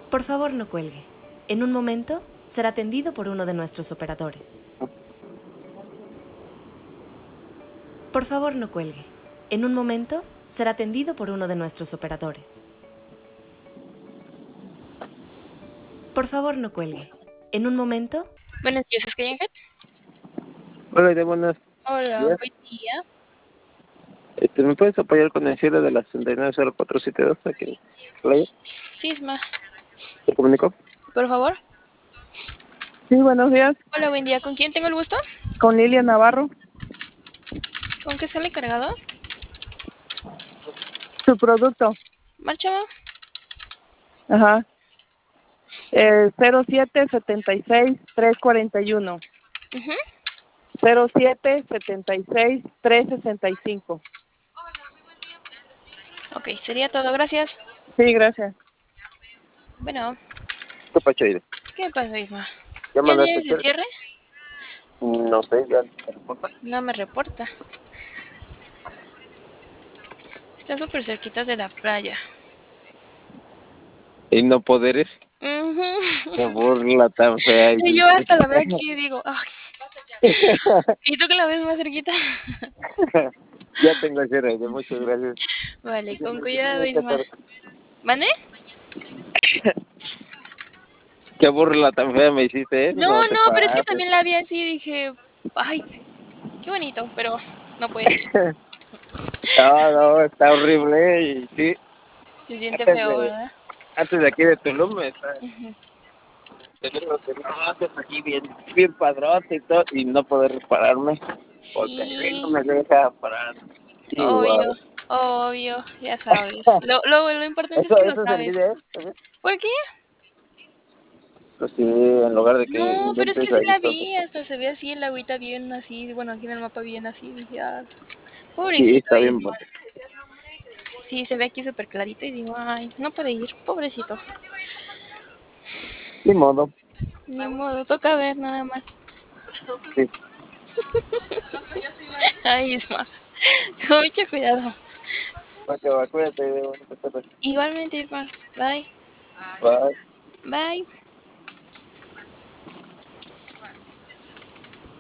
Por favor, no cuelgue. En un momento será atendido por uno de nuestros operadores. Por favor, no cuelgue. En un momento será atendido por uno de nuestros operadores. Por favor, no cuelgue. En un momento... Buenos días, ¿es que Ángel? Hola, de buenos Hola, días. buen día. ¿Me puedes apoyar con el cierre de la 690472 aquí en Playa? Sisma, ¿Te comunicó? por favor. Sí, buenos días. Hola, buen día. ¿Con quién tengo el gusto? Con Lilia Navarro. ¿Con qué sale cargado? Su producto. Marcha. Ajá. 0776-341. 0776-365. Ok, sería todo, gracias. Sí, gracias. Bueno, ¿Qué pacho, Aide? ¿qué pasa, Isma? ¿Ya ¿Ya mandaste tienes el cierre? No sé, ya te reporta. No me reporta. Está súper cerquita de la playa. ¿Y no poderes? Qué burla tan fea. Y yo hasta la veo aquí y digo, ay. ¿Y tú que la ves más cerquita? Ya tengo el cierre, Aide, muchas gracias. Vale, con cuidado, Isma. ¿Mande? Qué burla tan fea me hiciste, ¿eh? No, No te no, pero es que pases. también la vi así y dije, ay, qué bonito, pero no puede ser. No, no, está horrible, y sí. Se siente Antes feo, de, ¿verdad? antes de aquí de Tulum, está... Ujú. Tenemos que no, haces aquí bien padrote y todo, y no poder repararme, porque no Sí, me deja parar. obvio, Igual. obvio, ya sabes. Lo importante es que lo Eso es sabes. envidia, ¿eh? ¿Por qué? Pues sí, en lugar de que No, pero es que inventes sí ahí la todo. vi, hasta se ve así el agüita bien así, bueno, aquí en el mapa bien así, dije, ah, Sí, pobrecito está bien, Isma. Sí, se ve aquí súper clarito y digo, ay, no puede ir, pobrecito. ni modo. Ni modo, toca ver nada más. Sí, Ay, Isma, con mucho cuidado. va, cuídate, bueno, Igualmente, Isma, bye, bye. bye.